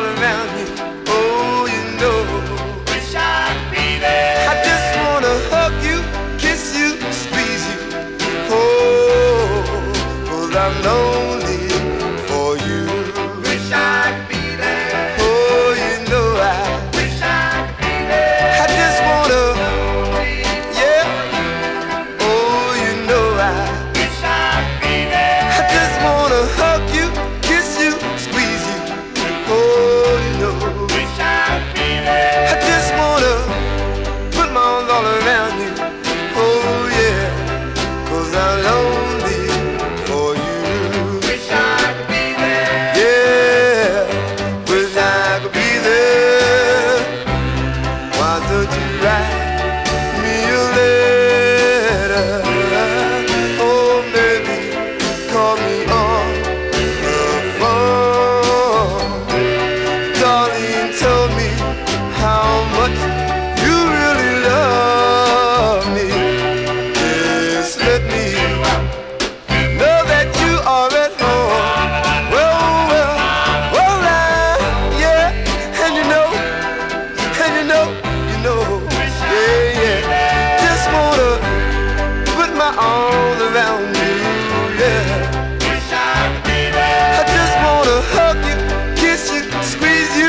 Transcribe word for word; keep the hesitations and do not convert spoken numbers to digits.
all around you. Oh, you know, Wish I'd be there. I just wanna hug you, kiss you, squeeze you. Oh, 'cause I'm lonely for you. Wish I'd be there. Oh, you know I, Wish I'd be there. I just wanna, yeah. Oh, you know I, Wish I'd be there. I just wanna hug you, kiss you, squeeze you. Oh, you know, Wish I'd be there. I just wanna put my arms all around you. Oh yeah, 'cause I'm lonely for you. Wish I'd be there. Yeah, wish I could be there. Why don't you write me a letter? Oh, maybe call me on the phone. Darling, tell me how much you really love me. Just let me know that you are at home. Well, well, well, I, yeah, and you know, and you know, you know, yeah, yeah. Just wanna put my arms around you, yeah. Wish I'd be there. I just wanna hug you, kiss you, squeeze you.